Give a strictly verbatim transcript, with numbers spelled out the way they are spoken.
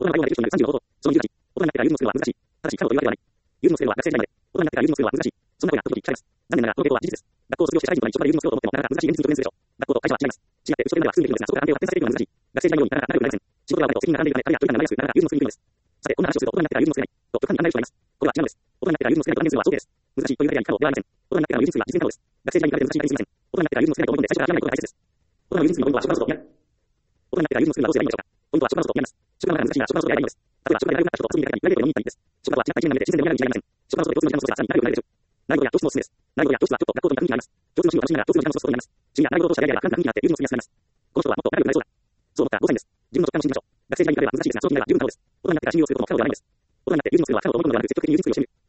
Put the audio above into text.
大人の対応ができる人によるさんじゅうごほど。その理由だし、大人になってから融通をするのは難しい。ただし、不可能というわけではない。融通をするのは学生時代まで。大人になってから融通をするのは難しい。そんな声が時々聞かれます。残念ながら、この傾向は事実です。学校を卒業して社会人となり、職場で融通をすると思っても、なかなか難しい現実に直面するでしょう。学校と会社は違います。違って、一生懸命は進んでいくのですが、そこから安定を発展させていくのは難しい。学生時代のようになかなか仲良くなれません。仕事が終わると責任が並んでいるため、彼や距離が長くなかなか融通をするにくいのです。さて、こんな話をすると、大人になってから融通をすれない。と、極端に考える人がいます。これは違うのです。大人になってから融通をすれないと断言するのは早計です。難しいというだけでは不可能ではありません。大人になってからの融通は実践可能です。学生時代に比べて難しいだけすみません。大人になってから融通をすれないと思うので、最初から諦めないことが大切です。大人の融通にポイントは職場の外を見ない。大人になってから融通をするのはどうすればいいのでしょうか。ポイントは職場の外を見ます。職場の中が難しいなら職場の外でやればいいのです。例えば、職場で大学になった人と遊びに行ったり、プライベートに見に行ったりです。職場とは違った一面なので、自然で盛り上がるに違いありません。職場の外で共通の時間の過ごせばさらに仲良くなれるでしょう。内部や教室のおすすめです。内部や教室はちょっと学校と似た雰囲気があります。共通の趣味を楽しみながら共通の時間を過ごすことになります。趣味や内部と社会では簡単になって融通をするようになります。この人はもっと仲良くなれそうだ。そう思ったらごさいです。自分の直感を信じましょう。学生時代に比べれば難しいですが、その時代は十分可能です。大人になってから信用することも不可能ではないんです。大人になって融通をするのは不可能と思うのではなく、積極的に融通をしてみる。